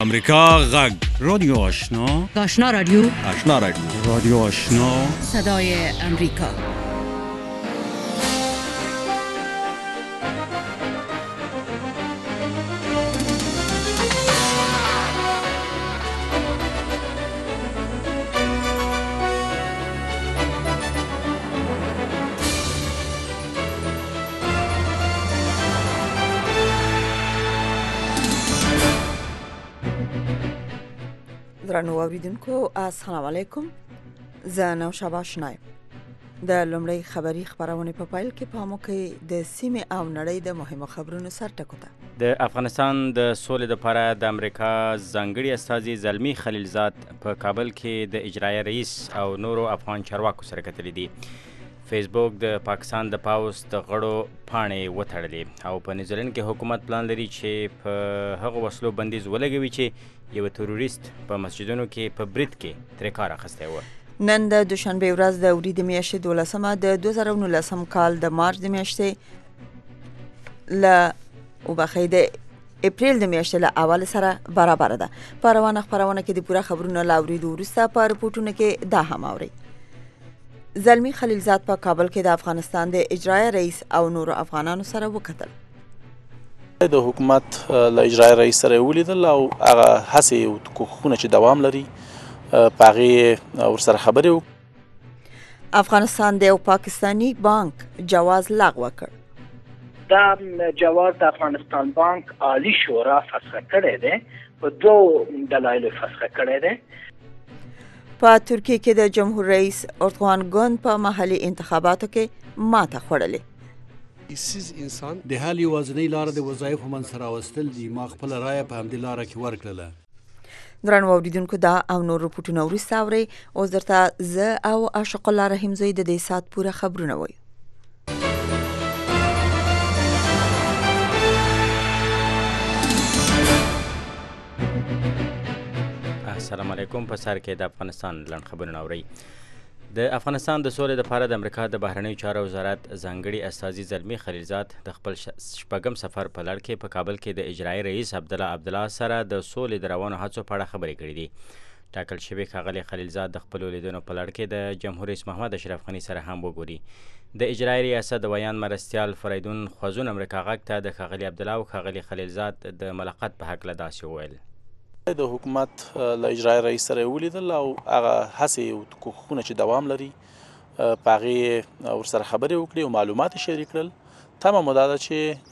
امریکا غږ رادیو آشنا رادیو رادیو آشنا صدای امریکا. درنو اوریدونکو السلام علیکم. زه نوشابه آشنا یم. د لومړی خبری خبرونه په پایل کې پامو کوي د سیمې او نړۍ د مهمو خبرونو سرټکو ته. د افغانستان د سولې لپاره د امریکا ځانګړي استازي زلمی خلیلزاد په کابل کې د اجرایه رئیس او نورو افغان چارواکو سره کتلي دي. فیسبوک د پاکستان د پاوس د غړو پاڼې وتړلې او په نیوزیلند کې حکومت پلان لري چې په هغه وسلو بندیز ولګوي چې یو تروریست په مسجدونو کې په برید کې ترې کار اخیستی و. نن د دوشنبه ورځ د وریدې میاشتې 12مه د 2019 کال د مارچ د میاشتې د اپریل د میاشتې له اول سره برابر ده. په روانه خبرونه کې د پوره خبرونو لا وریدو وروسته په رپورټونو کې دا هم اوري. زلمی خلیلزاد په کابل کې د افغانستان د اجرایه رئیس او نورو افغانانو سره وکتل. د حکومت له اجرایه رئیس سره ولیدل او هغه هڅې او کوښښونه چې دوام لري په هغې ورسره خبرې وکړو. افغانستان د یو پاکستانی بانک جواز لغوه کړ. دا جواز د افغانستان بانک عالی شورا فسخ کړی دی، په دوه دلایلو فسخ کړی دی. په ترکیه کې د جمهور رئیس اردوغان ګوند په محلي انتخاباتو کې ماته خوړلې. سیز انسان د حال یوازینۍ لاره د وظایفو منځته راوستل دي. ما خپله رایه په همدې لاره کې ورکړله. درنو اوریدونکو دا او نور رپورټونه وروسته اورئ. اوس درته زه او عاشق الله رحیم زوی د دې ساعت پوره خبرونه وایو. السلام علیکم. په سر کې د افغانستان لنډ خبرونه اورئ. د افغانستان د سولې لپاره د امریکا د بهرنیو چارو وزارت ځانګړي استازي زلمی خلیلزاد د خپل شپږم سفر په لړ کې په کابل کې د اجرایي رئیس عبدالله سره د سولې د روانو هڅو په اړه خبرې کړې دي. ټاکل شوي ښاغلي خلیلزاد د خپلو لیدنو په لړ کې د جمهور رئیس محمد اشرف غني سره هم وګوري. د اجرایي ریاست د ویان مرستیال فریدون خوازون امریکا غږ ته د ښاغلي عبدالله او ښاغلي خلیلزاد د ملاقات په هکله داسې وویل. د حکومت له اجرایه رئیس سره ولیدل او هغه هڅې او کوښښونه چې دوام لري په هغې ورسره خبرې وکړي او معلومات شریک کړل. تمه مو دا ده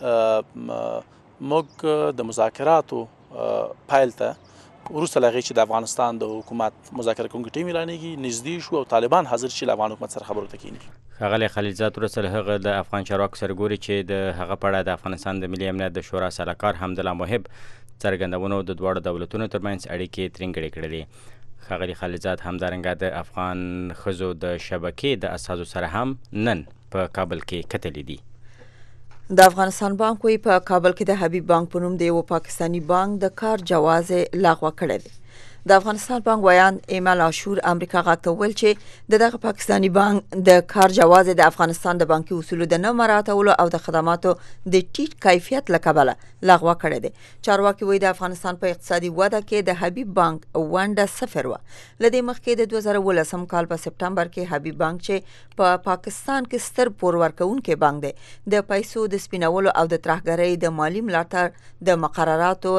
چې موږ د مذاکراتو پیل ته وروسته له هغې چې د افغانستان د حکومت مذاکره کوونکی ټیم اعلانېږي نږدې شو او طالبان حاضر چې له افغان حکومت سره خبرو ته کښېني. ښاغلی خلیلزاد وروسته له هغه د افغان چارواکو سره ګوري چې د هغه په اړه د افغانستان د ملي امنیت د شورا سلاکار حمدالله محب څرګندونو د دواړو دولتونو ترمنځ اړیکې ترینګړې کړې دي. ښاغلي خلیلزاد همدارنګه د افغان ښځو د شبکې د اساسو سره هم نن په کابل کې کتلي دي. د افغانستان بانک وی په کابل کې د حبیب بانک په نوم د یو پاکستانی بانک د کار جواز لغوه کړی دی. د افغانستان بانک ویان ایمل عاشور امریکا غږ ته وویل چې دغه پاکستانی بانک د کار جواز د افغانستان د بانکي اصولو د نه مراعاتولو او د خدماتو د ټیټ کیفیت له کبله لغوه کړی دی. چارواکي وایي د افغانستان په اقتصادي وده کې د حبیب بانک ونډه صفر وه. له دې مخکې د 2019 کال په سپټمبر کې حبیب بانک چې په پاکستان کې ستر پور ورکوونکی بانک دی د پیسو د سپینولو او د ترهګرۍ د مالی ملاتړ د مقرراتو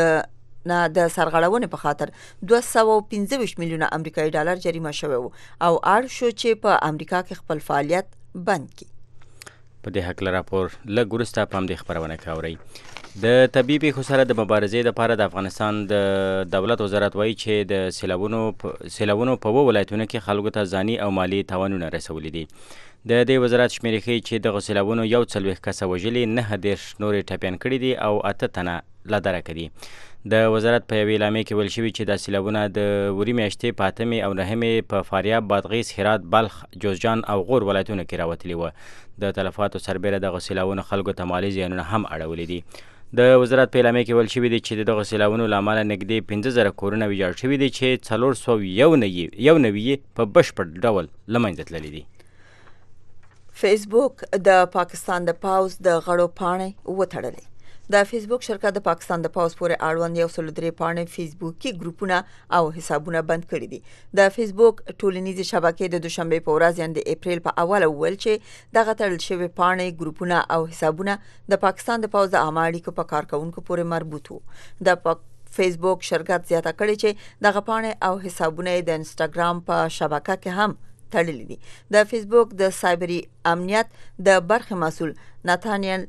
د سرغړونې په خاطر 225 میلیونه امریکایي ډالر جریمه شوی و او اړ شو چې په امریکا کې خپل فعالیت بند کړي. په دې هکله راپور لږ وروسته په همدې خپرونه کې اورئ. د طبیعي پیښو سره د مبارزې لپاره د افغانستان د دولت وزارت وایي چې د سیلابونو په 2 ولایتونو کې خلکو ته ځاني او مالي تاوانونه رسولي دي. د دې وزارت شمیرې ښیي چې دغو سیلابونو 40 کسه وژلي، 19 نورې ټپیان کړي دي او 8 تنه لا درکه دي. د وزارت په یوې اعلامیې کې ویل شوي چې دا سیلابونه د وري میاشتې په 8مې او 9مې په فاریاب، بادغیس، هرات، بلخ، جوزجان او غور ولایتونو کې راوتلي وه. د تلفاتو سربیره دغه سیلابونو خلکو ته مالي زیانونه هم اړولي دي. د وزارت په اعلامیې کې ویل شوي دي چې دغه سیلابونو له امله نږدې 15,000 کورونه ویجاړ شوي دي چې 491 په بشپړ ډول له منځه تللي دي. فیسبوک د پاکستان د پاوس د غړو پاڼې وتړلې. د فیسبوک شرکت د پاکستان د پوز پورې اړوند 103 پاڼې فیسبوکي ګروپونه او حسابونه بند کړي دي د فیسبوک ټولنیزې شبکې د دوشنبه په ورځ یعنې د اپریل په اوله وویل چې دغه تړل شوی پاڼې ګروپونه او حسابونه د پاکستان د پوز د عامه اړیکو په کارکونکو پورې مربوط وو د فیسبوک شرکت زیاته کړي چې دغه پاڼې او حسابونه د انسټاګرام په شبکه کې هم تړلي دي د فیسبوک د سایبري امنیت د برخې مسؤل ناتانیل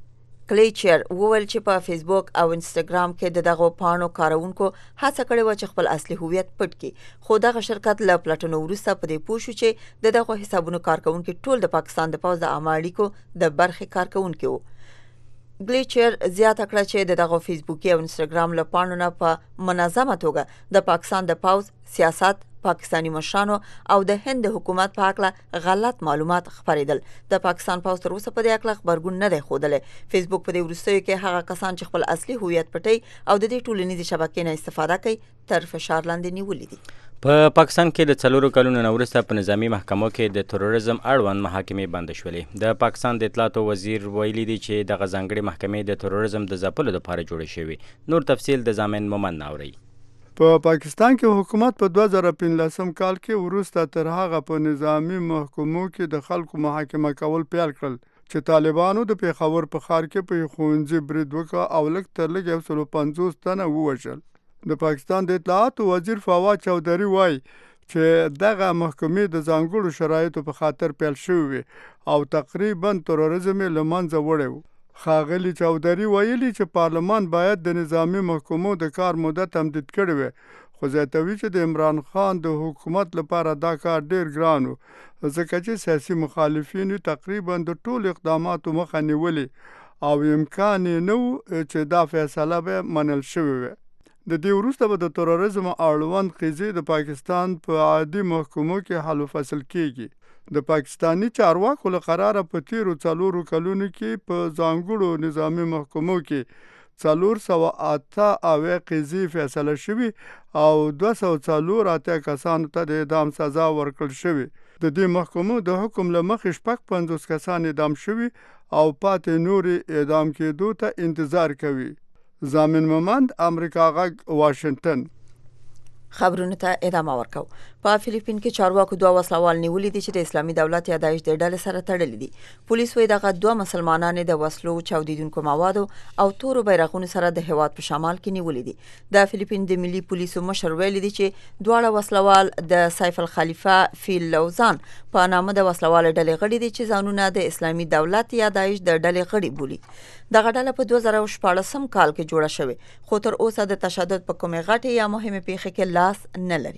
کلیچر وویل چې په فیسبوک او انسټاګرام کې دغه پاڼو کارونکو هڅه کړې و چې خپل اصلي هویت پټ کړي خو دغه شرکت له پلټنو وروسته په دې پوه شو چې دغه حسابونو کارکونکو ټول د پاکستان د پوز د عامه اړیکو د برخې کارکونکو وو ګلیچر زیاته کړه چې دغه فیسبوکي او انسټاګرام له پاڼو نه په منظمه توګه د پاکستان د پوز سیاست پاکستانی مشرانو او د هند حکومت په اړه غلط معلومات خپریدل د پاکستان پوز تر اوسه په دې اړه خبرګون نه دی ښودلی فیسبوک په دې وروستیو کې هغه کسان چې خپل اصلي هویت پټي او د دې ټولنیزې شبکې نه استفاده کوي تر فشار لاندې نیولي دي په پاکستان کې د 4 کلونو نه وروسته په نظامی محکمو کې د تروریزم اړوند محاکمې بند شولې د پاکستان د اطلاعاتو وزیر ویلي دی چې د غزنګړي محکمې د تروریزم د ځپلو لپاره جوړې شوې نور تفصیل د ضامن مومن ناوري په پاکستان کې حکومت په 2015 کال کې وروسته تر هغه په نظامی محکمو کې د خلکو محاکمه کول پیل کړل چې طالبانو د پیښور په ښار کې په ښوونځي برید وکړ او لږ تر لږه 150 تنه ووژل د پاکستان د اطلاعاتو وزیر فواد چودھری وایي چې دغه محکمې د ځانګړو شرایطو په خاطر پیل شوې او تقریبا تروریزم له منځه وړی و ښاغلي چودھری ویلي چې پارلمان باید د نظامی محکمو د کار موده تمدید کړی وي خو زیاتوي چې د عمران خان د حکومت لپاره دا کار ډیر ګران و ځکه چې سیاسي مخالفین تقریبا د ټول اقداماتو مخه نیولې او امکان نه و چې دا فیصله به منل شوې وي د دې وروسته به د تروریزم اړوند قضیې د پاکستان په عادي محکمو کې حل و فصل کیږي د پاکستانی چارواکو له قراره په تیرو 4 کلونو کې په ځانګړو نظامی محکمو کې 408 قضیې فیصله شوي او 284 کسانو ته د اعدام سزا ورکړل شوې د دې محکمو د حکم له مخې 50 کسان اعدام شوي او پاتې نورې اعدام کېدو ته انتظار کوي ضامن مومند امریکا غږ واشنگټن خبرونه ته ادامه ورکو په فلیپین کې چارواکو 2 وسلوال نیولي دي چې د اسلامي دولت یا داعش د ډلې سره تړلي دي پولیس وایي دغه 2 مسلمانان د وسلو چاودیدونکو موادو او تورو بیرغونو سره د هیواد په شمال کې نیولي دي د فلیپین د ملي پولیسو مشر ویلي دي چې دواړه وسلوال د سیف الخلیفه فیل لوزان په نامه د وسلوال ډلې غړي دي چې ځانونه د اسلامي دولت یا داعش د ډلې غړي بولي دغه ډله په 2014 کال کې جوړه شوې خو تر اوسه د تشدد په کومه غټه یا مهمه پیښه کې نه لري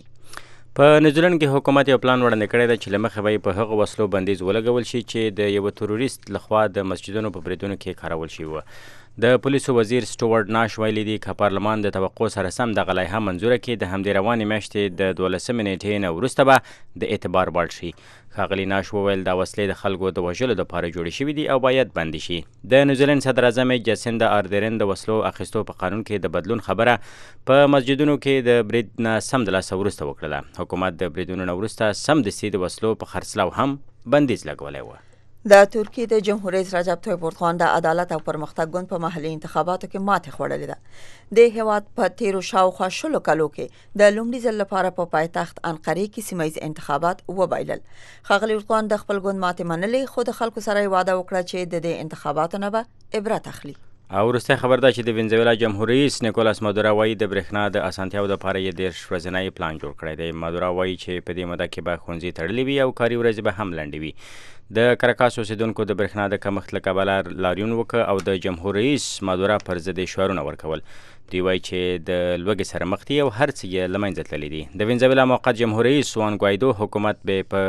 په نیوزیلند کې حکومت یو پلان وړاندې کړی دی چې له مخې به یې په هغو وسلو بندیز ولګول شي چې د یوه تروریست لخوا د مسجدونو په بریدونو کې کارول شوي وه د پولیسو وزیر سټوارټ ناش ویلي دي که پارلمان د توقع سره سم دغه لایحه منظوره کړي د همدې روانې میاشتې د 12 نیټې نه وروسته به د اعتبار وړ شي ښاغلي ناش وویل دا وسلې د خلکو د وژلو دپاره جوړې شوي دي او باید بندي شي د نیوزیلند صدر اعظم جاسیندا آردرن د وسلو اخیستو په قانون کې د بدلون خبره په مسجدونو کې د برید نه سمدلاسه وروسته وکړله حکومت د بریدونو نه وروسته سمدستي د وسلو په خرڅلاو هم بندیز لګولی و د ترکیې د جمهور رئیس رجب طیب اردوغان د عدالت او پرمختګ ګوند په محلي انتخاباتو کې ماتې خوړلې ده د هیواد په تیرو شاوخوا 10 کالو کې د لومړي ځل لپاره په پایتخت انقرې کې سیمه ییز انتخابات وبایلل ښاغلي اردوغان د خپل ګوند ماتې منلې خو د خلکو سره وعده وکړه چې د دې انتخاباتو نه به عبرت اخلي او وروستی خبر ده چې د وینزویلا جمهور رئیس نیکولاس مادورا وایي د برېښنا د اسانتیاو دپاره یې 10 ورځنی پلان جوړ کړی دی مادورا وایي چې په دې موده کې به ښوونځي تړلي وي او کاري ورځې به هم لنډې وي د کرکاس اوسیدونکو د برېښنا د کمښت له کبله لاریون وکړ او د جمهور رئیس مادورا پر ضد یې شعارونه ورکول دوی وایي چې د لوږې سره مخ دي او هر څه یې له منځه تللي دي د وینزویلا موقت جمهور رئیس وان ګوایدو حکومت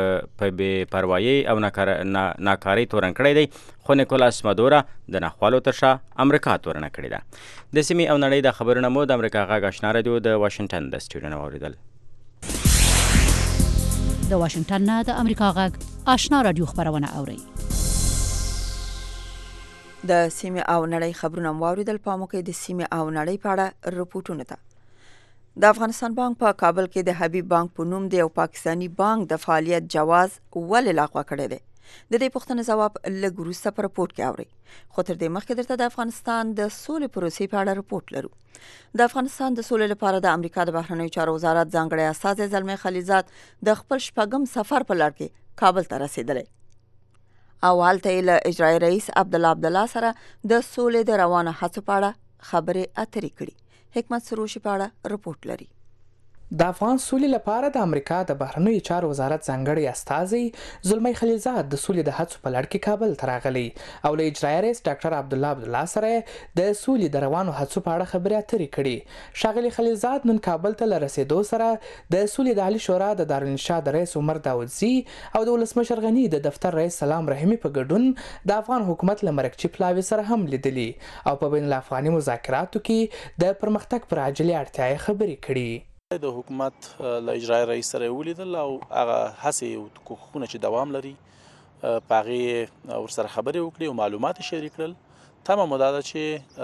په بې پروایۍ او ناکارۍ تورن کړی دی خو نیکولاس مادورا د ناخوالو تر شا امریکا تورنه کړې ده د سیمې او نړۍ د خبرونه مو د امریکا غږ آشنا راډیو د واشنګټن د سټوډیو نه واورېدل د واشنګټن نه د امریکا غږ آشنا راډیو خبرونه اورئ د سیمې او نړۍ خبرونه واوریدل په موقع د سیمې او نړۍ په اړه رپورټونه ده د افغانستان بانک په کابل کې د حبیب بانک په نوم د یو پاکستانی بانک د فعالیت جواز ولې لغوه کړی دی د دې پوښتنې ځواب لږ وروسته په رپورټ کې اورئ. خو تر دې مخکې درته د افغانستان د سولې پروسې په اړه رپورټ لرو. د افغانستان د سولې لپاره د امریکا د بهرنیو چارو وزارت ځانګړی استازی زلمی خلیلزاد د خپل شپږم سفر په لړ کې کابل ته رسیدلی او هلته یې له اجرایي رئیس عبدالله سره د سولې د روانو هڅو په اړه خبرې اترې کړي. حکمت سروشي په اړه رپورټ لري. د افغان سولې لپاره د امریکا د بهرنیو چارو وزارت ځانګړی استازی زلمی خلیلزاد د سولې د هڅو په لړ کې کابل ته راغلی او له اجرایي رئیس ډاکټر عبدالله سره د سولې د روانو هڅو په اړه خبرې اترې کړي. ښاغلي خلیلزاد نن کابل ته له رسیدو سره د سولې د عالي شورا د دارالانشا د رئیس عمر داودزي او د ولسمشر غني د دفتر رئیس سلام رحیمي په ګډون د افغان حکومت له مرکچي پلاوي سره هم لیدلي او په بین الافغاني مذاکراتو کې د پرمختګ پر عاجلې اړتیا خبرې کړي. د حکومت له اجرایي رئیس سره ولیدل او هغه هڅې او کوښښونه چې دوام لري په هغې ورسره خبرې وکړي او معلومات شریک کړل. تمه مو دا ده چې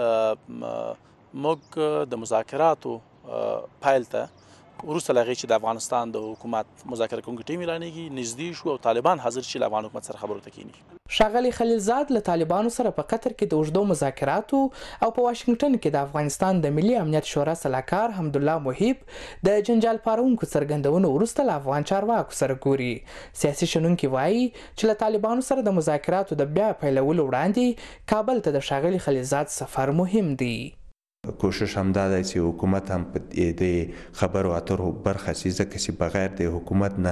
موږ د مذاکراتو پیل ته وروسته له هغې چې د افغانستان د حکومت مذاکره کوونکی ټیم اعلانېږي نږدې شو او طالبان حاضر چې له افغان حکومت سره خبرو ته کښېني. ښاغلي خلیلزاد له طالبانو سره په قطر کې د اوږدو مذاکراتو او په واشنګټن کې د افغانستان د ملي امنیت شورا سلاکار حمدالله محیب د جنجال پارونکو څرګندونو وروسته له افغان چارواکو سره ګوري. سیاسي شنونکي وایي چې له طالبانو سره د مذاکراتو د بیا پیلولو وړاندې کابل ته د ښاغلي خلیلزاد سفر مهم دی. کوشش هم دا دی چې حکومت هم په دې خبرو اترو برخه شي ځکه چې بغیر د حکومت نه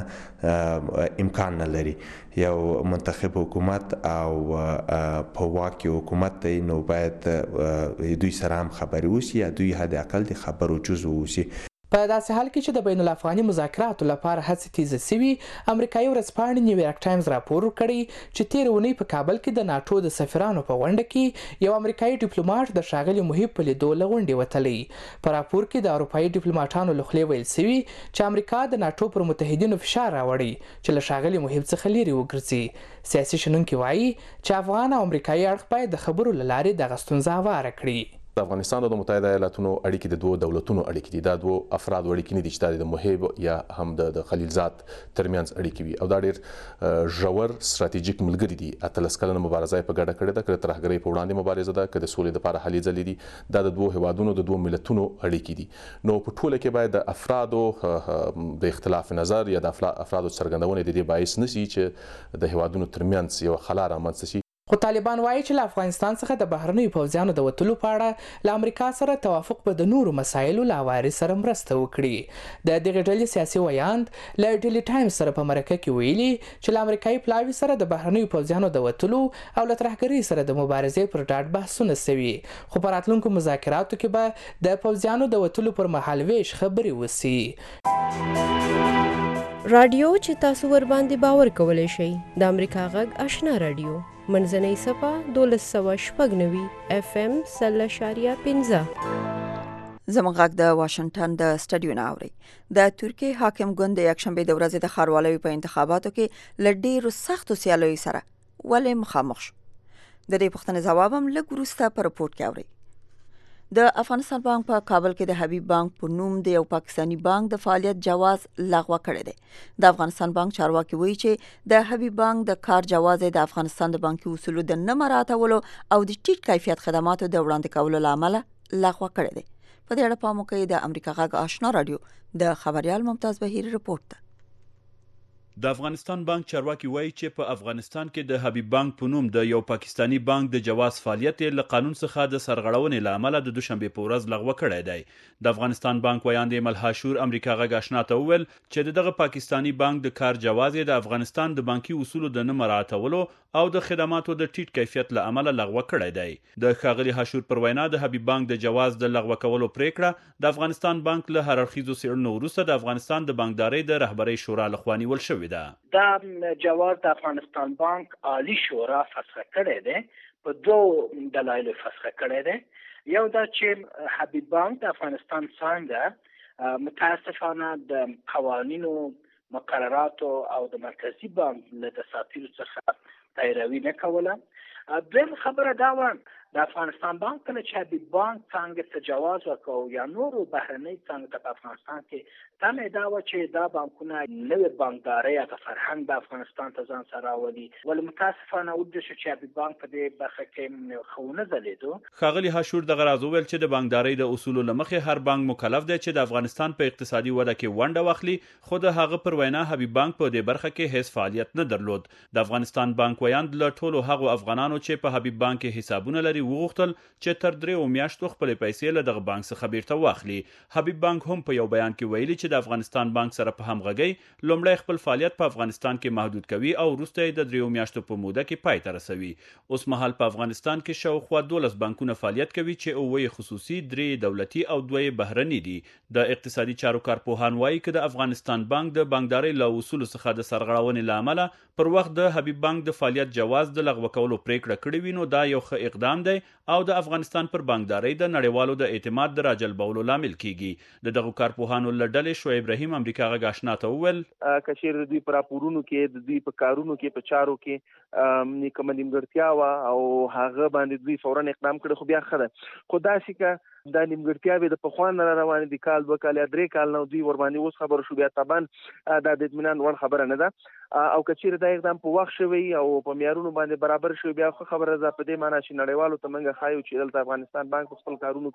امکان نه لري. یو منتخب حکومت او په واک کې حکومت دی نو باید دوی سره هم خبرې وشي یا دوی حد اقل د خبرو جزو وشي. په داسې حال کې چې د بین الافغاني مذاکراتو لپاره هڅې تیزه سوي امریکایي ورځپاڼې نیویارک ټایمز راپور ورکړی چې تېره اونۍ په کابل کې د ناټو د سفیرانو په غونډه کې یو امریکایي ډیپلوماټ د ښاغلي محیب په لیدو له غونډې وتلی. په راپور کې د اروپایي ډیپلوماټانو له خولې ویل سوي چې امریکا د ناټو پر متحدینو فشار راوړي چې له ښاغلي محیب څخه لرې وګرځي. سیاسي شنونکي وایي چې افغان او امریکایي اړخ باید د خبرو له لارې دغه ستونزه هواره کړي. د افغانستان او د متحده ایالاتونو اړیکې د دوه دولتونو اړیکې دي. دا دوه افراد اړیکې نه دي چې د محیب یا هم د خلیلزاد ترمنځ اړیکې وي او دا ډېر ژور ستراتیژیک ملګري دي. 13 کلنه مبارزه په ګډه کړې ده، که د ترهګرۍ په وړاندې مبارزه ده، که د سولې لپاره هلې ځلې دي. دا د دوه هیوادونو د دوه ملتونو اړیکې دي. نو په ټوله کې باید د افرادو د اختلاف نظر یا د افرادو څرګندونې د دې باعث نه شي چې د هیوادونو ترمنځ یو خلا رامنځته شي. خو طالبان وایي چې له افغانستان څخه د بهرنیو پوځیانو د وتلو په اړه له امریکا سره توافق به د نورو مسایلو له هواري سره مرسته وکړي. د دغې ډلې سیاسي ویاند له ډیلی ټایمز سره په مرکه کې ویلي چې له امریکایي پلاوي سره د بهرنیو پوځیانو د وتلو او له ترهګرۍ سره د مبارزې پر ډاډ بحثونه سوي، خو په راتلونکو مذاکراتو کې به د پوځیانو د وتلو پر مهال ویش خبرې وسي. رادیو چې تاسو ور باندې باور کولی شئ د امریکا غږ آشنا رادیو منځنۍ صفه 1296 FM 0.15. زموږ غږ د واشنگټن د سټډیو نه اوري. د ترکیه حاکم ګوند د یکشنبه د ورځې د ښاروالۍ په انتخاباتو کې له ډېرو سختو سیالیو سره ولې مخامخ شو. د دې پوښتنې ځواب هم لږ وروسته په رپورټ کې اوري. د افغانستان بانک په کابل کې د حبیب بانک په نوم د یو پاکستانی بانک د فعالیت جواز لغوه کړی دی. د افغانستان بانک چارواکي وایي چې د حبیب بانک د کار جواز د افغانستان د بانکي اصولو د نه مراعاتولو او د ټیټ کیفیت خدماتو د وړاندې کولو له امله لغوه کړی دی. په دې اړه پام وکړئ. د امریکا غږ آشنا رادیو د خبريال ممتاز بهیر رپورټ ده. د افغانستان بانک چارواکي وایي چې په افغانستان کې د حبیب بانک په نوم د یو پاکستانی بانک د جواز فعالیت له قانون څخه د سرغړونې له امله د دوشنبه په ورځ لغوه کړی دی. د افغانستان بانک ویاند ملحاشور امریکا غږ آشنا ته وویل چې دغه پاکستانی بانک د کار جواز د افغانستان د بانکي اصولو د نه مراعاتولو او د خدماتو د ټیټ کیفیت له امله لغوه کړی دی. د ښاغلي حاشور پر وینا د حبیب بانک د جواز د لغوه کولو پریکړه د افغانستان بانک له هر اړخیزو څېړنو وروسته د افغانستان د بانکدارۍ د رهبرۍ شورا لخوا نیول شوې ده. دا جواز د افغانستان بانک عالی شورا فسخ کړی دی. په دوه دلایلو فسخ کړی دی. یو دا چې حبیب بانک د افغانستان څنګه متاسفانه د قوانینو مقرراتو او د مرکزی بانک له دساتیرو څخه پیروي نه کوله. بل خبره دا و د افغانستان بانک کله چې حبیب بانک څنګه ته جواز ورکړ یا نورو بهرنۍ څنګه په افغانستان کې تمه دا و چې دا بانکونه نوې بانکداري یا فرهنګ د افغانستان ته ځان سره راولي ولې متاسفانه ودې چې حبیب بانک په دې برخه کې خونه زلیدو. ښاغلي هاشور دغه راز وویل چې د بانکدارۍ د اصولو له مخې هر بانک مکلف دی چې د افغانستان په اقتصادي وده کې ونډه واخلي، خو د هغه پر وینا حبیب بانک په دې برخه کې هیڅ فعالیت نه درلود. د افغانستان بانک ویاند له ټولو هغو افغانانو چې په حبیب بانک کې حسابونه لري وغوښتل چې تر 3 میاشتو خپلې پیسې له دغه بانک څخه بیرته واخلي. حبیب بانک هم په یو بیان کې ویلي چې د افغانستان بانک سره په همغږۍ لومړی خپل فعالیت په افغانستان کې محدود کوي او وروسته یې د 3 میاشتو په موده کې پای ته رسوي. اوس مهال په افغانستان کې شاوخوا 12 بانکونه فعالیت کوي چې 9 خصوصي، 3 دولتي او 2 بهرني دي. د اقتصادي چارو کارپوهان وایي چې د افغانستان بانک د بانکدارۍ له اصولو څخه د سرغړونې له امله پر وخت د حبیب بانک د فعالیت جواز د لغوه کولو پریکړه کړې وي، نو دا یو ښه اقدام دی او د افغانستان پر بانکدارۍ د نړیوالو د اعتماد د راجلبولو لامل کیږي. د دغو کارپوهانو له ډلې شعیب رحیم امریکا غږ آشنا ته وویل که چیرې دوی په راپورونو کې د دوی په کارونو کې په چارو کې کومه نیمګړتیا وه او هغه باندې دوی فورا اقدام کړی خو بیا ښه ده، خو داسې که دا نیمګړتیاوې د پخوا نه را روانې دي، کال 2 کال یا 3 کال نه دوی ورباندې اوس خبره شو، بیا طبعا دا د اطمینان وړ خبره نه ده. او که چیرې دا اقدام په وخت شوی او په معیارونو باندې برابر شوی بیا خو خبره ده، په دې معنی چې نړیوالو ته موږ ښایو چې دلته افغانستان بانک په خپل کارونو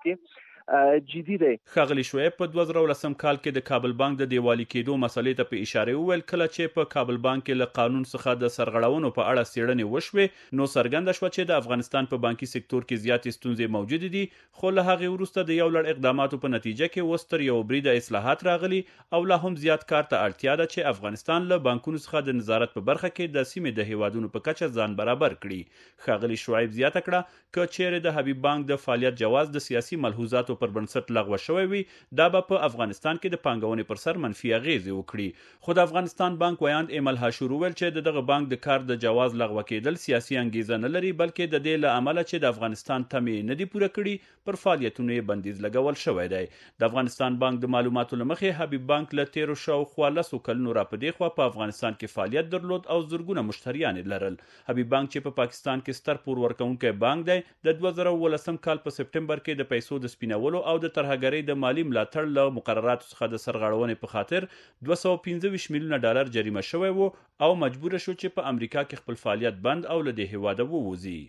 کې جدي دی. ښاغلي شعیب په 2010 کال کې د کابل بانک د دیوالي کېدو مسلې ته په اشاره وویل کله چې په کابل بانک کې له قانون څخه د سرغړونو په اړه څېړنې وشوې نو څرګنده شوه چې د افغانستان په بانکي سکتور کې زیاتې ستونزې موجودې دي، خو له هغې وروسته د یو لړ اقداماتو په نتیجه کې اوس تر یو بریده اصلاحات راغلي او لا هم زیات کار ته اړتیا ده چې افغانستان له بانکونو څخه د نظارت په برخه کې د سیمې د هیوادونو په کچه ځان برابر کړي. ښاغلي شعیب زیاته کړه که چیرې د حبیب بانک د فعالیت جواز د سیاسي ملحوظاتو پر بنسټ لغوه شوی وي دا به په افغانستان کې د پانګونې پر سر منفي اغیزې وکړي. خو د افغانستان بانک ویاند ایمل هاشور وویل چې دغه بانک د کار د جواز لغوه کېدل سیاسي انګیزه نه لري، بلکې د دې له امله چې د افغانستان تمې نه دي پوره کړي پر فعالیتونو یې بندیز لګول شوی دی. د افغانستان بانک د معلوماتو له مخې حبیب بانک له تیرو شاوخوا 10 کلونو راپدې خوا په افغانستان کې فعالیت درلود او زرګونه مشتریان لرل. حبیب بانک چې په پاکستان کې ستر پور ورکوونکی بانک دی د 2018 کال په سپټمبر کې د پیسو د سپینولو او د ترهګرۍ د مالی ملاتړ له مقرراتو څخه د سرغړونې په خاطر 225 میلیونه ډالر جریمه شوی و او مجبور شو چې په امریکا کې خپل فعالیت بند او له دې هیواده ووځي.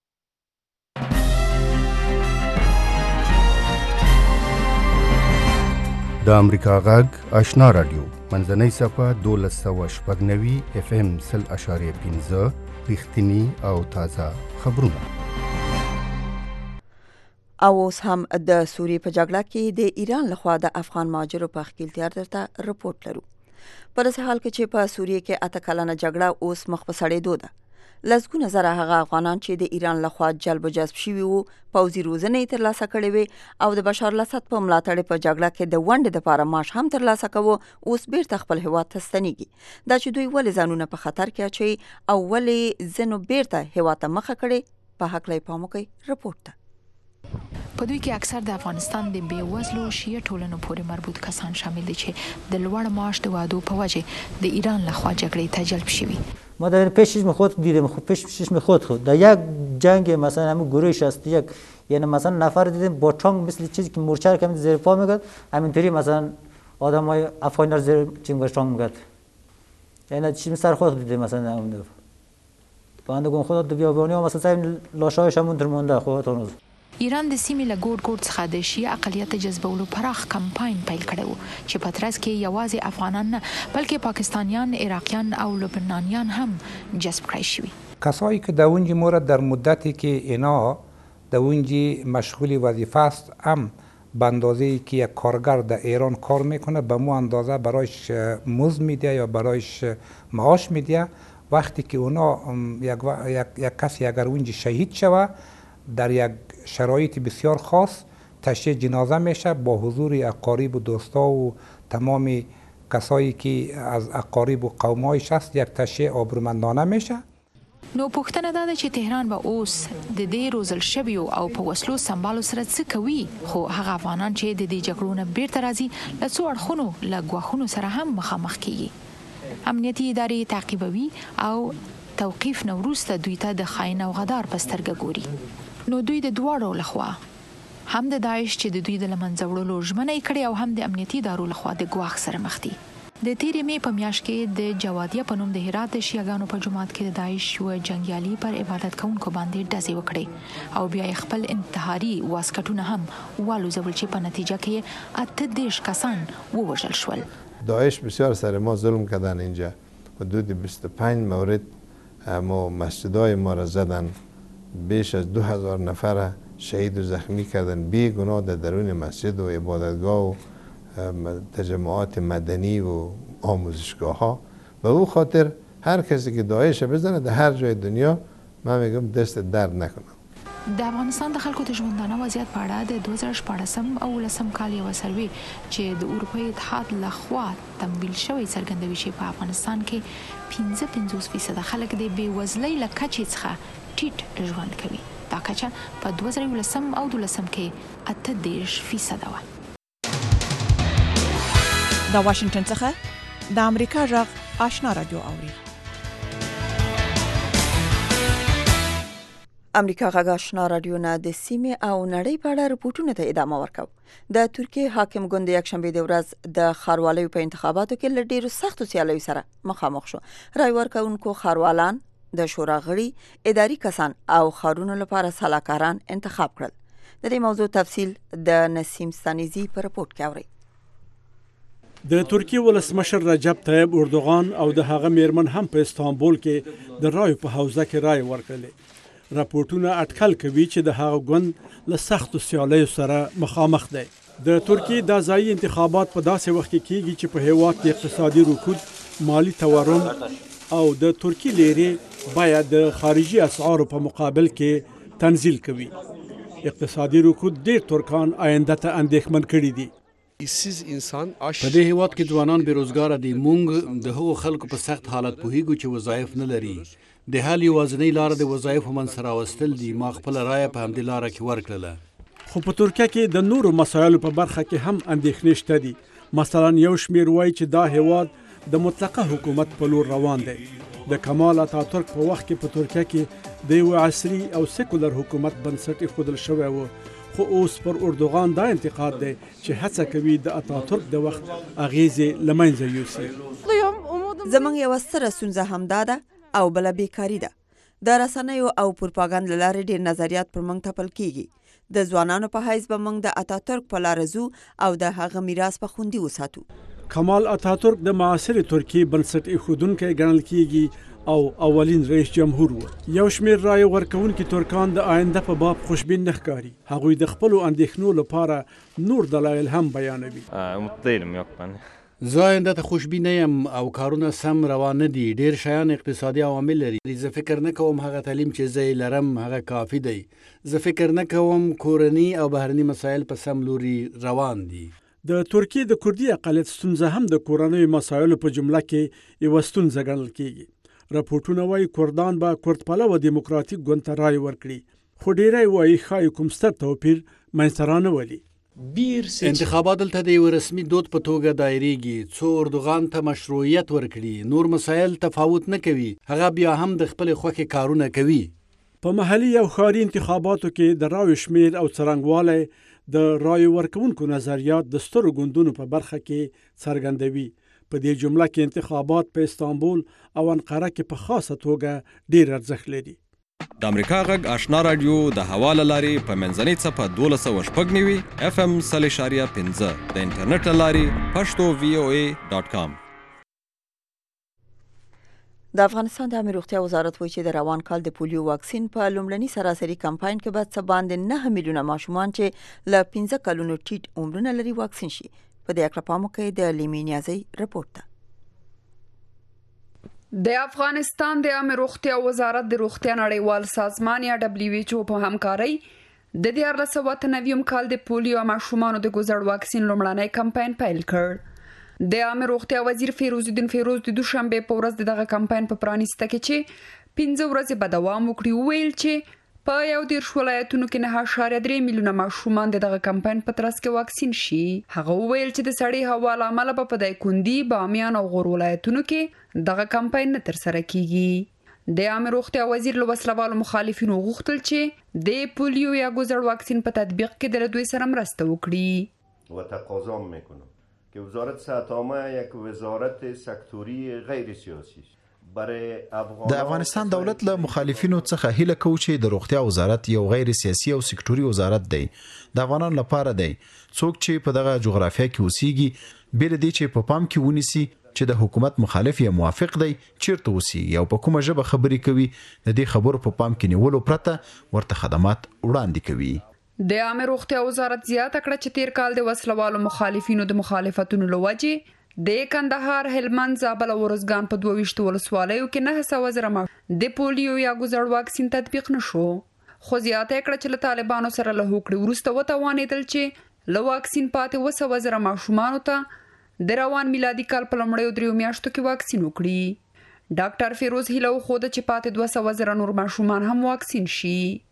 د امریکا غږ آشنا رادیو منځنۍ صفحه 1290 FM 0.15 رښتینی او تازه خبرونه. او اوس هم د سوریې په جګړه کې د ایران لخوا د افغان مهاجرو په ښکیلتیا درته رپورټ لرو. په داسې حال کې چې په سوریې کې 8 کلنه جګړه اوس مخ په سړېدو ده. لسګونه زره هغه افغانان چې د ایران لخوا جلب و جذب شوي وو پوځي روزنې ترلاسه کړې وې او د بشار الاسد په ملاتړ په جګړه کې د ونډې دپاره معاش هم ترلاسه کوو اوس بیرته خپل هیواد ته ستنېږي. دا چې دوی ولې ځانونه په خطر کې اچوي او ولې ځینو بیرته هیواد ته مخه کړې په هکله یې پام وکړئ رپورټ ته. په دوی کې اکثر د افغانستان د بیوزلو شیعه ټولنو پورې مربوط کسان شامل دي چې د لوړ معاش د وعدو په وجه د ایران لخوا جګړې ته جلب شوي. ما در پیش چشم خود دیدم، پیش چشم خود در یک جنگ مثلا همون گروهش است، یک یعنی مثلا نفر دیدم با چنگ مثل چیزی که مورچه رو که زیر پا میگرد همینطوری مثلا آدمای افغانی رو زیر چنگ میگرد، یعنی چشم سر خود دیدم مثلا اون دو بنده گم خدا دو بیابانی ها مثلا لاشایش همون در مونده خودتون. ایران د سیمې له ګوټ ګوټ څخه د شیعه اقلیت جذبولو پراخ کمپاین پیل کړی و چې په ترڅ کې یوازې افغانان نه بلکې پاکستانیان، عراقیان او لبنانیان هم جذب کړای شوي. کسایی که در اونجا مورد در مدتی که اینا در اونجا مشغول وظیفه است هم به اندازه‌ای که یک کارگر در ایران کار میکنه به مو اندازه برایش مزد میده یا برایش معاش میده. وقتی که اونا یک کسی اگر اونجا شهید شوه در یک شرایط بسیار خاص تشییع جنازه میشه با حضور اقارب و دوستا و تمام کسایی که از اقارب و قومایش است یک تشییع آبرومندانه میشه. نو پوښتنه دا ده چې تهران به اوس د دې روزل شویو او په وسلو سمبالو سره څه کوي، خو هغه افغانان چې د دې جګړو نه بیرته راځي له څو اړخونو له ګواښونو سره هم مخامخ کیږي. امنیتي ادارې تعقیبوي او توقیف نه وروسته دوی ته د خاین او غدار په سترګه ګوري. نو دوی د دواړو لخوا هم د داعش چې د دوی د لمنځه وړلو ژمنه یې کړې او هم د امنیتي ادارو لخوا د ګواښ سره مخ دي. د تیرې مې په میاشت کې د جوادیه په نوم د هرات د شیعاګانو په جماعت کې د داعش یو جنگیالي پر عبادت کوونکو باندې ډزې وکړې او بیا یې خپل انتحاري واسکټونه هم والوزول چې په نتیجه کې 18 کسان ووژل شول. داعش بسیار سر ما ظلم کردن. اینجا حدود 25 مورد ما مسجدای ما را زدن، بیش از 2000 نفر شهید و زخمی کردن بی گناه در درون مسجد و عبادتگاه و تجمعات مدنی و آموزشگاه ها. به او خاطر هر کسی که داعش بزنه در هر جای دنیا من میگم دست درد نکنه. د افغانستان د خلکو د ژوندانه وضعیت په اړه د 2014 او 2019 کال یو سروې چې د اروپایي اتحاد لخوا تمویل شوی څرګندوي چې په افغانستان کې 55% خلک د بېوزلۍ له کچې څخه ټیټ ژوند کوي. دا کچه په 2019 او 2020 کې 18% وه. د واشنگټن څخه د امریکا غږ آشنا رادیو اوري. امریکا غږ آشنا رادیو نه د سیمې او نړۍ په اړه رپورټونو ته ادامه ورکوي. د ترکیه حاکم ګوند یکشنبه د ورځ د ښاروالۍ په انتخاباتو کې له ډېرو سختو سیالیو سره مخامخ شو. رای ورکوونکو ښاروالان، د شورا غړي، اداري کسان او ښارونو لپاره سلاکاران انتخاب کړل. د دې موضوع تفصیل د نسیم ستانیزي په رپورټ کې اورئ. د ترکیه ولسمشر رجب طیب اردوغان او د هغه میرمن هم په استانبول کې د رایو په حوزه کې رای ورکړلې. راپورټونه اټکل کوي چې د هغه ګوند له سختو سیالیو سره مخامخ دی. د ترکیه د ځایي انتخابات په داسې وخت کې کیږي چې په هیواد کې اقتصادي رکود، مالی تورم او د ترکیه لیرې باید د خارجي اسعارو په مقابل کې تنزیل کوي. اقتصادي رکود ډېر ترکان آینده ته اندېښمن کړي دي. په دې هیواد کې ځوانان بیروزګاره دي. مونږ د هغو خلکو په سخت حالت پوهیږو چې وظایف نه لري. د حل یوازینۍ لاره د وظایفو منځته راوستل دي. ما خپله رایه په همدې لاره کې ورکړله. خو په ترکیه کې د نورو مسایلو په برخه کې هم اندېښنې شته دي. مثلا یو شمیر وایي چې دا هیواد د مطلقه حکومت په لور روان دی. د کمال اتاتورک په وخت کې په ترکیه کې د یو عصري او سیکولر حکومت بنسټ ایښودل شوی و، خو اوس پر اردوغان دا انتقاد دی چې هڅه کوي د اتاتورک د وخت اغیزې له منځه یوسي. زموږ یوه ستره ستونزه همدا ده او بله بیکاري ده. د رسنیو او پروپاګاندا له لارې ډېر نظریات پر موږ تپل کیږي. د ځوانانو په حیث به موږ د اتاتورک په لاره ځو او د هغه میراث په خوندي وساتو. کمال اتاتورک د معاصر ترکیې بنسټ ایښودونکی ګڼل کیږي او اولین رئیس جمهور و. یو شمیر رای ورکوونکي ترکان د آینده په باب خوشبین نه ښکاري. هغوی د خپلو اندېښنو لپاره نور دلایل هم بیانوي. زه آینده ته خوشبین یم او کارونه سم روان نه دي. ډېر شیان اقتصادي عوامل لري. زه فکر نه کوم هغه تعلیم چې زه یې لرم هغه کافي دی. زه فکر نه کوم کورني او بهرني مسایل په سم لوري روان دي. د ترکیې د کردي اقلیت ستونزه هم د کورنیو مسایلو په جمله کې یوه ستونزه ګڼل کیږي. راپورټونه وایي کردان به کردپلوه دیموکراتیک ګوند ته رای ورکړي، خو ډیری وایي ښایي کوم ستر توپیر منځته رانولي. انتخابات دلته د یو رسمي دود په توګه دایریږي څو اردوغان ته مشروعیت ورکړي. نور مسایل تفاوت نه کوي. هغه بیا هم د خپلې خوښې کارونه کوي. په محلي او ښاري انتخاباتو کې د رایو شمیر او څرنګوالی د رایو ورکوونکو نظریات د سترو ګوندونو په برخه کې څرګندوي. په دې جمله کې انتخابات په استانبول او انقره کې په خاصه توګه ډیر ارزښت لري. د امریکا غږ آشنا رادیو د هوا له لارې په منځنۍ څپه 1290 FM 0.5 د انټرنیټ له لارې پښتو VOA.com. د افغانستان د عامه روغتیا وزارت وایي چې د روان کال د پولیو واکسین په لومړني سراسري کمپاین کې به څه باندې 9 میلیونه ماشومان چې له 15 کلونو ټیټ عمرونه لري واکسین شي. په دې اړه پام وکړئ. د لیمې نیازی رپورټ ده. د افغانستان د عامه روغتیا وزارت د روغتیا نړیوال سازمان یا WHO په همکارۍ د 2019 کال د پولیو ماشومانو د ګوزړ واکسین لومړنی کمپاین پیل کړ. د عامه روغتیا وزیر فیروز الدین فیروز د دوشنبه په ورځ دغه کمپاین په پرانیسته کې چې 15 ورځې به دوام وکړي ویل چې په یو دېرش ولایتونو کې 9.3 میلیونه ماشومان دغه کمپاین په ترڅ کې واکسین شي. هغه ویل چې د سړې هوا له امله په دایکندي، بامیان او غور ولایتونو کې دغه کمپاین نه ترسره کیږي. د عامه روغتیا وزیر له وسلوالو مخالفینو غوښتل چې د پولیو یا گوزړ واکسین په تطبیق کې د دوی سره مرسته وکړي و تقاضا میکنم که وزارت صحت عامه یک وزارت سکتوری غیر سیاسی است. د افغانستان دولت له مخالفینو څخه هیله کوي چې د روغتیا وزارت یو غیر سیاسي او سکتوري وزارت دی د افغانانو لپاره دی څوک چې په دغه جغرافیه کې اوسېږي بل دی چې په پام کې ونیسي چې د حکومت مخالف یا موافق دی چیرته اوسېږي او په کومه ژبه خبرې کوي د دې خبرو په پام کې نیولو پرته ورته خدمات وړاندې کوي. د عامه روغتیا وزارت زیاته کړه چې تیر کال د وسلوالو مخالفینو د مخالفتونو لوجې د کندهار، هلمند، زابل او ارزګان په 22 ولسوالیو کې 900 زره د پولیو یا گوزړ واکسین تطبیق نشو. خو زیاته کړه چې له طالبانو سره له هوکړې وروسته وتوانېدل چې له واکسین پاتې 200 زره ماشومانو ته د روان میلادي کال په لومړیو 3 میاشتو کې واکسین وکړي. ډاکټر فیروز هیله وښوده چې پاتې 200 زره نور ماشومان هم واکسین شي.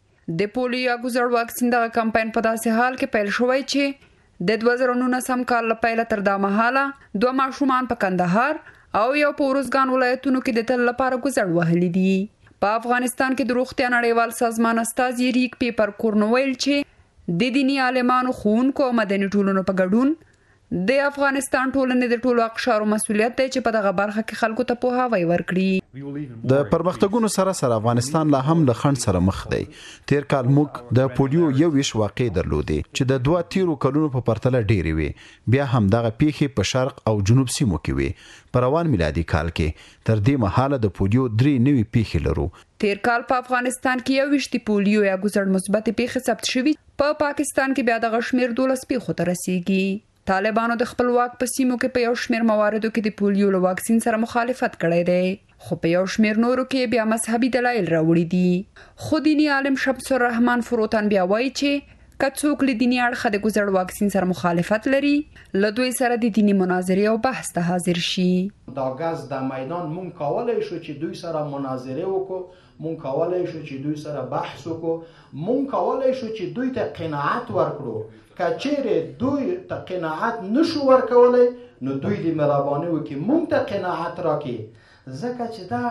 د پولیو یا گوزړ واکسین دغه کمپاین په داسې حال کې پیل شوی چې د 2019 کال له پیله تر دا مهاله 2 ماشومان په کندهار او یو په ارزګان ولایتونو کې د تل لپاره گوزړ وهلي دي. په افغانستان کې د روغتیا نړیوال سازمان استازي ریک پیپر کورن ویل چې د دینی عالمانو، ښوونکو او مدني ټولنو په ګډون د افغانستان ټولنې د ټولو اقشارو مسؤلیت دی چې په دغه برخه کې خلکو ته پوهاوی ورکړي. د پرمختګونو سره سره افغانستان لا هم له خنډ سره مخ دی. تیر کال موږ د پولیو یو ویش واقع درلودې چې د 2 تیرو کلونو په پرتله ډېرې وي. بیا هم دغه پیښې په شرق او جنوب سیمو کې وي. په روان میلادي کال کې تر دې مهاله د پولیو 3 نوي پیښې لرو. تیر کال په افغانستان کې 21 پولیو یا گوزړ مثبت پیښې ثبت شوي. په پاکستان کې بیا دغه شمیر 12 پیښو ته رسیدي. طالبانو د خپل واک په سیمو کې په یو شمیر مواردو کې د پولیو له واکسین سره مخالفت کړی دی، خو په یو شمیر نورو کې بیا مذهبي دلایل راوړي دي. خو دینی عالم شمس الرحمن فروتن بیا وایي چې که څوک له دینی اړخه د گوزړ واکسین سره مخالفت لري له دوی سره د دینی مناظرې او بحث ته حاضر شي. دا غاز د میدان مونږ کولای شو چې دوی سره مناظره وکړو، مونږ کولای شو چې دوی سره بحث وکړو، مونږ کولای شو چې دوی ته قناعت ورکړو. کچېره دوی ته قناعت نشو ورکولای نو دوی دې مهرباني وکړي مونږ ته قناعت راکړي، ځکه چې دا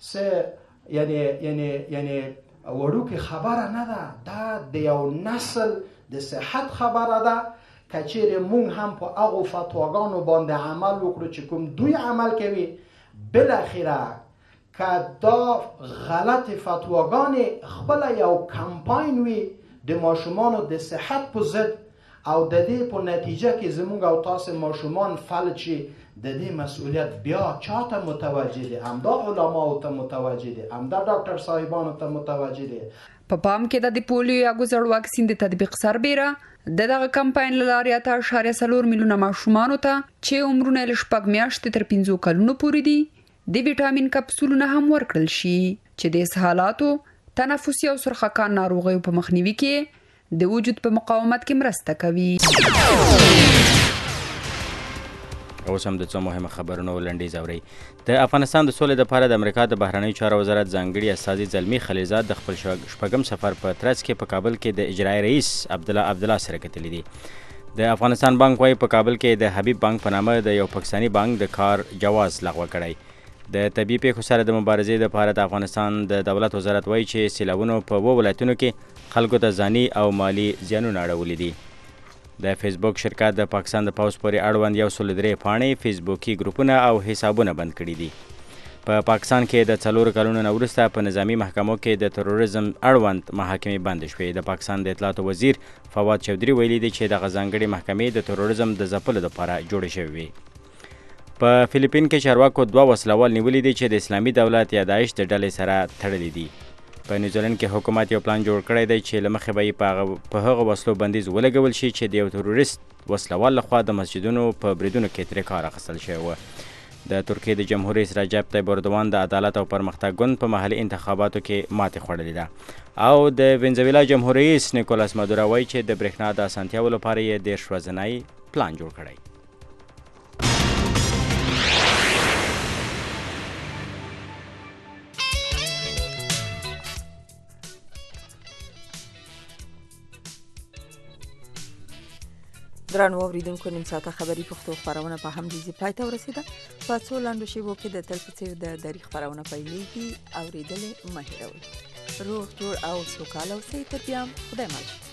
څه یعنی وړوکې خبره نه ده، دا د یو نسل د صحت خبره ده. کچېره مونږ هم په هغو فتواګانو باندې عمل وکړو چې کوم دوی عمل کوي، بالاخره که دا غلط فتواګانې خپله یو کمپاین وي د ماشومانو د صحت په ضد او د دې په نتیجه کې زموږ او تاسو ماشومان فلج شي، د دې مسؤلیت بیا چاته متوجه دي؟ همدا علماو ته متوجه دي، همدا ډاکټر صاحبانو ته متوجه دي. په پام کې د پولیو یا گوزړ واکسین د تطبیق سربیره دغه کمپاین لارې 8.4 میلیونه ماشومانو ته چې عمرونه له 6 میاشتې تر 15 کلونو پورې دي د ویټامین کپسولونه هم ورکړل شي چې د اسهالاتو، تنفسي او سرخکان ناروغیو په مخنیوي کې د وجود په مقاومت کې مرسته کوي. اوس هم د څو مهمه خبرونو لنډیز اورئ. د افغانستان د سولې لپاره د امریکا د بهرنیو چارو وزارت ځانګړي استازي زلمي خلیلزاد د خپل شپږم سفر په ترڅ کې په کابل کې د اجرایي رئیس عبدالله سره کتلي دي. د افغانستان بانک وايي په کابل کې د حبیب بانک په نامه د یو پاکستاني بانک د کار جواز لغوه کړی. د طبي پیښو سره د مبارزې لپاره د افغانستان د دولت وزارت وايي چې سیلابونو په 2 ولایتونو کې خلکو ته ځاني او مالی زیانونه اړولي دي. د فیسبوک شرکت د پاکستان د پوځ پورې اړوند 103 پاڼې فیسبوکي ګروپونه او حسابونه بند کړي دي. په پاکستان کې د 4 کلونو نه وروسته په نظامی محکمو کې د تروریزم اړوند محاکمې بند شوې. د پاکستان د اطلاعاتو وزیر فواد چودھری ویلي دی چې دغه ځانګړې محکمې د تروریزم د ځپلو لپاره جوړې شوې وي. په فلیپین کې چارواکو 2 وسلوال نیولي دي چې د اسلامي دولت یا داعش د ډلې سره تړلي دي. په نیوزیلند کې حکومت یو پلان جوړ کړی دی چې له مخې به یې په هغو وسلو بندیز ولګول شي چې د یو تروریست وسلوال لخوا د مسجدونو په بریدونو کې ترې کار اخیستل شوی و. د ترکیې د جمهور رئیس رجب طیب اردوان د عدالت او پرمختګ ګوند په محلي انتخاباتو کې ماتې خوړلې ده او د وینزویلا جمهور رئیس نیکولاس مادورو وایي چې د برېښنا د اسانتیاو لپاره یې 10 ورځنی پلان جوړ کړی. درنو اوریدونکو نیم ساعته خبری پښتو خبرونه په همدې ځای پای ته ورسیده. په څو لاندو شیبو کې د تل په څیر د دری خبرونه پیلېږي. اوریدلې مه هېروئ. روغ جوړ او سوکاله اوسئ. تر بیا خدای مل.